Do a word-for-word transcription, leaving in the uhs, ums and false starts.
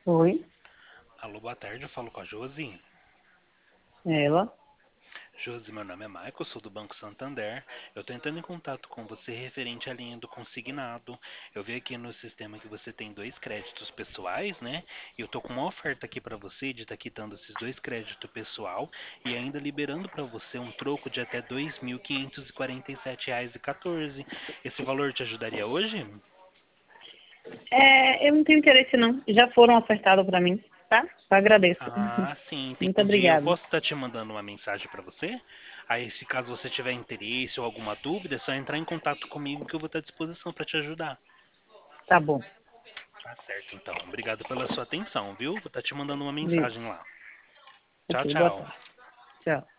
Oi, Alô, boa tarde, eu falo com a Josi. ela. Josi, meu nome é Michael, sou do Banco Santander. Eu estou entrando em contato com você referente à linha do consignado. Eu vi aqui no sistema que você tem dois créditos pessoais, né? E eu tô com uma oferta aqui para você de estar quitando esses dois créditos pessoal e ainda liberando para você um troco de até dois mil quinhentos e quarenta e sete reais e quatorze. Esse valor te ajudaria hoje? É, eu não tenho interesse não. Já foram ofertados para mim, tá? Eu agradeço. Ah, sim, Muito entendi. Eu obrigada. posso estar te mandando uma mensagem para você? Aí, se caso você tiver interesse ou alguma dúvida, é só entrar em contato comigo que eu vou estar à disposição para te ajudar. Tá bom. Tá certo, então. Obrigado pela sua atenção, viu? Vou estar te mandando uma Viu? mensagem lá. Ok, Tchau, boa tchau. tarde. Tchau.